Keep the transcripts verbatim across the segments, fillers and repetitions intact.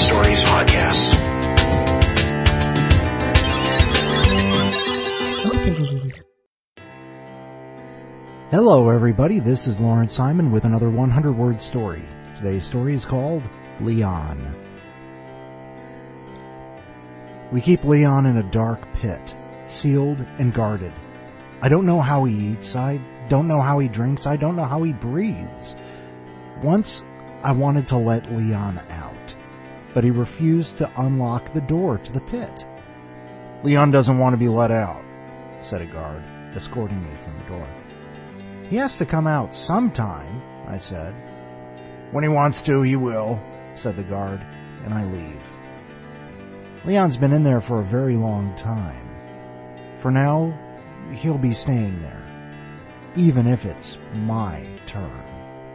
Stories podcast. Opening. Hello everybody, this is Lawrence Simon with another one hundred word story. Today's story is called Leon. We keep Leon in a dark pit, sealed and guarded. I don't know how he eats, I don't know how he drinks, I don't know how he breathes. Once I wanted to let Leon out, but he refused to unlock the door to the pit. Leon doesn't want to be let out, said a guard, escorting me from the door. He has to come out sometime, I said. When he wants to, he will, said the guard, and I leave. Leon's been in there for a very long time. For now, he'll be staying there, even if it's my turn.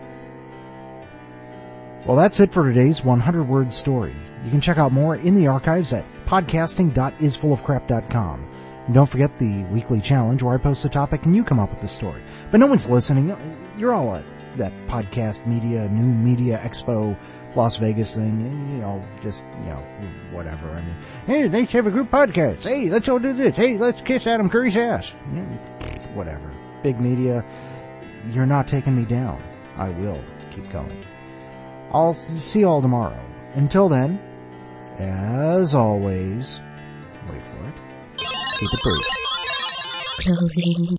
Well, that's it for today's one hundred word story. You can check out more in the archives at podcasting dot is full of crap dot com. And don't forget the weekly challenge where I post a topic and you come up with the story. But no one's listening. You're all at that podcast media, new media expo, Las Vegas thing. You know, just, you know, whatever. I mean, hey, let's have a group podcast. Hey, let's all do this. Hey, let's kiss Adam Curry's ass. Whatever. Big media, you're not taking me down. I will keep going. I'll see you all tomorrow. Until then, as always, wait for it, keep it brief. Closing.